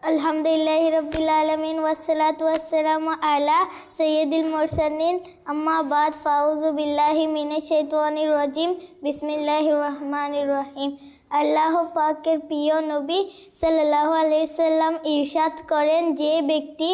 अल्हम्दुलिल्लाहि रब्बिल आलमीन वस्सलातु वस्सलामु अला सय्यिदिल मुरसलीन अम्मा बाद फाऊज़ु बिल्लाहि मिनश शैतानिर रजीम बिस्मिल्लाहिर रहमानिर रहीम। আল্লাহ পাকের প্রিয় নবী সাল্লাল্লাহু আলাইহি সাল্লাম ইরশাদ করেন, যে ব্যক্তি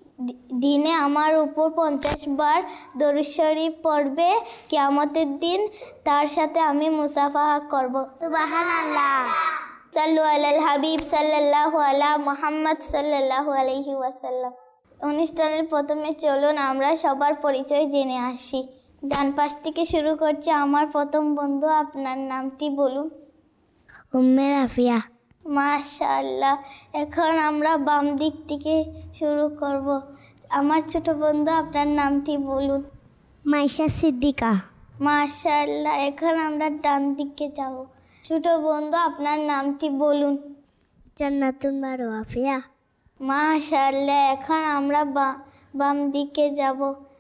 দিনে আমার উপর 50 বার দরুদ শরীফ পড়বে কিয়ামতের দিন তার সাথে আমি মুসাফাহা করব। সুবহানাল্লাহ। সাল্লু আলাল হাবিব সাল্লাল্লাহু আলা মুহাম্মদ সাল্লাল্লাহু আলাইহি ওয়াসাল্লাম। অনুষ্ঠানের প্রথমে চলুন আমরা সবার পরিচয় জেনে আসি। ডান পাশ থেকে শুরু করছি। আমার প্রথম বন্ধু, আপনার নামটি বলুন। উম্মে রাফিয়া। মাশাআল্লাহ। এখন আমরা বাম দিক থেকে শুরু করব। আমার ছোট বন্ধু, আপনার নামটি বলুন। মাইশা সিদ্দিকা। মাশাআল্লাহ। এখন আমরা ডান দিকে যাব। ছোট বন্ধু, আপনার নামটি বলুন। জান্নাতুন মারুয়াফিয়া। মাশাআল্লাহ। এখন আমরা বাম দিকে যাব।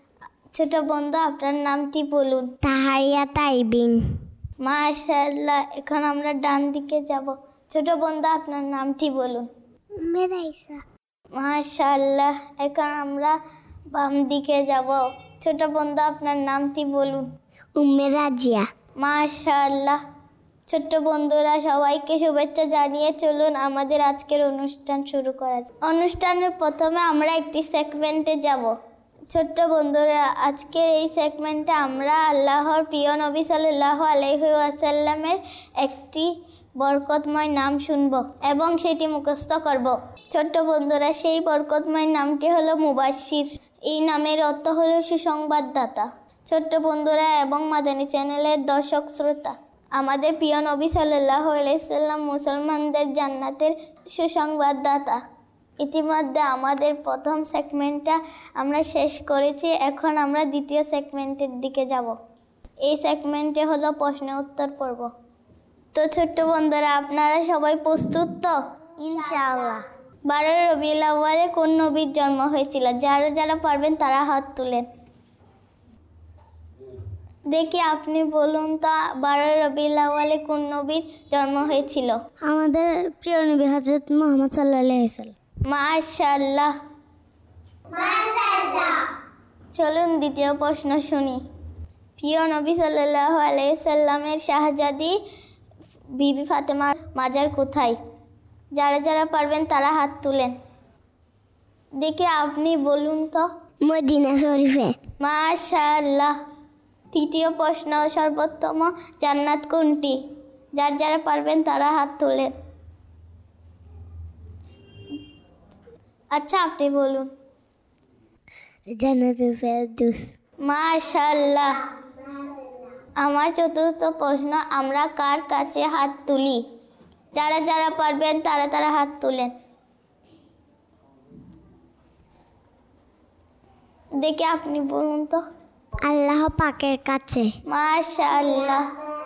ছোট বন্ধু, আপনার নামটি বলুন। তাহারিয়া তাইবিন। মাশাআল্লাহ। এখন আমরা ডান দিকে যাব। ছোট বন্ধু, আপনার নামটি বলুন। উম্মে রাইসা। মাশাআল্লাহ। এখন আমরা বাম দিকে যাব। ছোট বন্ধু, আপনার নামটি বলুন। উম্মে রাজিয়া। মাশাআল্লাহ। ছোট্ট বন্ধুরা, সবাইকে শুভেচ্ছা জানিয়ে চলুন আমাদের আজকের অনুষ্ঠান শুরু করা যাক। অনুষ্ঠানের প্রথমে আমরা একটি সেগমেন্টে যাব। ছোট্ট বন্ধুরা, আজকের এই সেগমেন্টে আমরা আল্লাহর প্রিয় নবী সাল্লাল্লাহু আলাইহি ওয়াসাল্লামের একটি বরকতময় নাম শুনব এবং সেটি মুখস্থ করব। ছোট্ট বন্ধুরা, সেই বরকতময় নামটি হলো মুবাশশির। এই নামের অর্থ হলো সুসংবাদদাতা। ছোট্ট বন্ধুরা এবং মাদানী চ্যানেলের দর্শক শ্রোতা, আমাদের প্রিয় নবী সাল্লাল্লাহু আলাইহি সাল্লাম মুসলমানদের জান্নাতের সুসংবাদদাতা। ইতিমধ্যে আমাদের প্রথম সেগমেন্টটা আমরা শেষ করেছি। এখন আমরা দ্বিতীয় সেগমেন্টের দিকে যাব। এই সেগমেন্টে হলো প্রশ্ন উত্তর পর্ব। তো ছোট্ট বন্ধুরা, আপনারা সবাই প্রস্তুত তো? ইনশাআল্লাহ। 12 রবিউল আউয়ালে কোন নবীর জন্ম হয়েছিল? যারা যারা পারবেন তারা হাত তুলেন। দেখি আপনি বলুন তো, 12 রবিউল আউয়ালে কোন নবীর জন্ম হয়েছিল? আমাদের প্রিয় নবী হযরত মুহাম্মদ সাল্লাল্লাহু আলাইহি ওয়াসাল্লাম। মাশাআল্লাহ। চলুন দ্বিতীয় প্রশ্ন শুনি। প্রিয় নবী সাল্লাল্লাহু আলাইহি সাল্লামের শাহজাদি বিবি ফাতেমার মাজার কোথায়? যারা যারা পারবেন তারা হাত তুলেন। দেখি আপনি বলুন তো। মদিনা শরীফে। মাশাআল্লাহ। তৃতীয় প্রশ্ন, সর্বোত্তম জান্নাত কোনটি? যার যারা পারবেন তারা হাত তোলেন। আচ্ছা, আপনি বলুন। জান্নাতুল ফেরদৌস। মাশাআল্লাহ। আমার চতুর্থ প্রশ্ন, আমরা কার কাছে হাত তুলি? যারা যারা পারবেন তারা তারা হাত তুলেন। দেখে আপনি বলুন তো। আল্লাহ পাকের কাছে। মাশাআল্লাহ।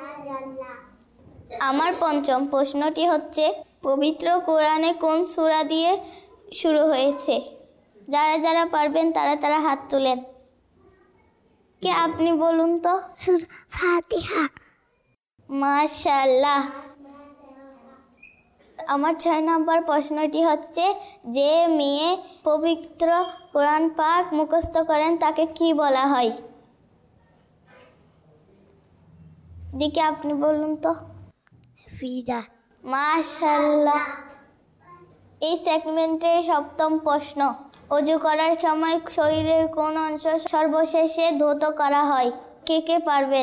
আমার পঞ্চম প্রশ্নটি হচ্ছে, পবিত্র কোরআনে কোন সূরা দিয়ে শুরু হয়েছে? যারা যারা পারবেন তারা তারা হাত তুলেন। কে আপনি বলুন তো। সূরা ফাতিহা। মাশাআল্লাহ। আমার 6 নম্বর প্রশ্নটি হচ্ছে, যে মেয়ে পবিত্র কোরআন পাক মুখস্থ করেন তাকে কি বলা হয়? দেখি আপনি বলুন তো। ফিজা। মাশাআল্লাহ। এই সেগমেন্টের সপ্তম প্রশ্ন, ওযু করার সময় শরীরের কোন অংশ সর্বশেষে ধৌত করা হয়? কে কে পারবেন?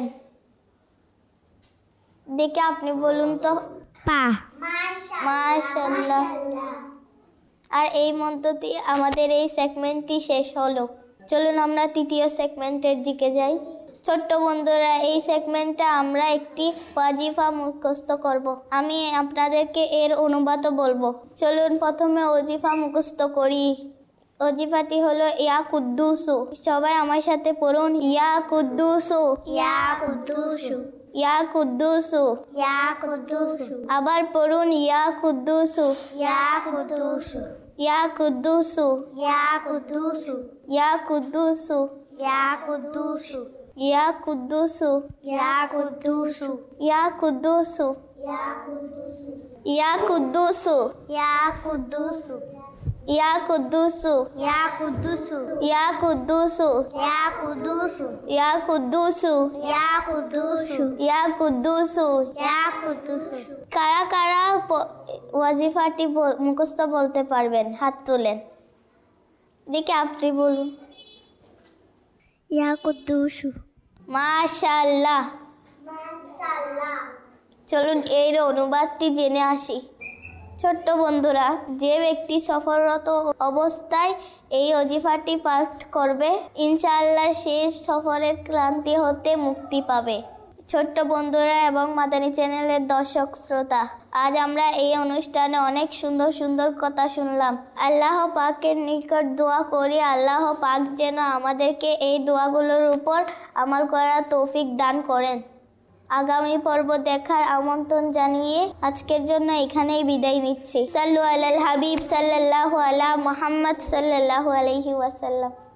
দেখে আপনি বলুন তো। পা। মাশাআল্লাহ। আর এই মধ্য দিয়ে আমাদের এই সেগমেন্টটি শেষ হলো। চলুন আমরা তৃতীয় সেগমেন্টের দিকে যাই। ছোট্ট বন্ধুরা, এই সেগমেন্টে আমরা একটি ওয়াজিফা মুখস্থ করব। আমি আপনাদেরকে এর অনুবাদও বলবো। চলুন প্রথমে ওয়াজিফা মুখস্থ করি। ওয়াজিফাটি হলো ইয়া কুদ্দুসু। সবাই আমার সাথে পড়ুন, ইয়া কুদ্দুসু। ইয়া কুদ্দুসু। ইয়া কুদ্দুসু। ইয়া কুদ্দুসু। আবার পড়ুন, ইয়া কুদ্দুসু। ইয়া কুদ্দুসু। ইয়া কুদ্দুসু। ইয়া কুদ্দুসু। ইয়া কুদ্দুসু। ইয়া কুদ্দুসু। ইয়া কুদ্দুসু। ইয়া কুদ্দুসু। ইয়া কুদ্দুসু। ইয়া কুদ্দুসু। ইয়া কুদ্দুসু। ইয়া কুদ্দুসু। ইয়া কুদ্দুসু, ইয়া কুদ্দুসু, ইয়া কুদ্দুসু, ইয়া কুদ্দুসু, ইয়া কুদ্দুসু, ইয়া কুদ্দুসু, ইয়া কুদ্দুসু। ইয়া কুদ্দুসু। কারা কারা ওয়াজিফাটি মুখস্থ বলতে পারবেন? হাত তোলেন। দেখি আপনি বলুন। ইয়া কুদ্দুসু। মাশাআল্লাহ। চলুন এর অনুবাদটি জেনে আসি। ছোট্ট বন্ধুরা, যে ব্যক্তি সফররত অবস্থায় এই ওজিফাটি পাঠ করবে, ইনশাআল্লাহ সে সফরের ক্লান্তি হতে মুক্তি পাবে। ছোট্ট বন্ধুরা এবং মাদানী চ্যানেলের দর্শক শ্রোতা, আজ আমরা এই অনুষ্ঠানে অনেক সুন্দর সুন্দর কথা শুনলাম। আল্লাহ পাকের নিকট দোয়া করি, আল্লাহ পাক যেন আমাদেরকে এই দোয়াগুলোর উপর আমল করার তৌফিক দান করেন। আগামী পর্ব দেখার আমন্ত্রণ জানিয়ে আজকের জন্য এখানেই বিদায় নিচ্ছি। সাল্লু আলাল হাবিব সাল্লাল্লাহু আলা মুহাম্মদ সাল্লাল্লাহু আলাইহি ওয়াসাল্লাম।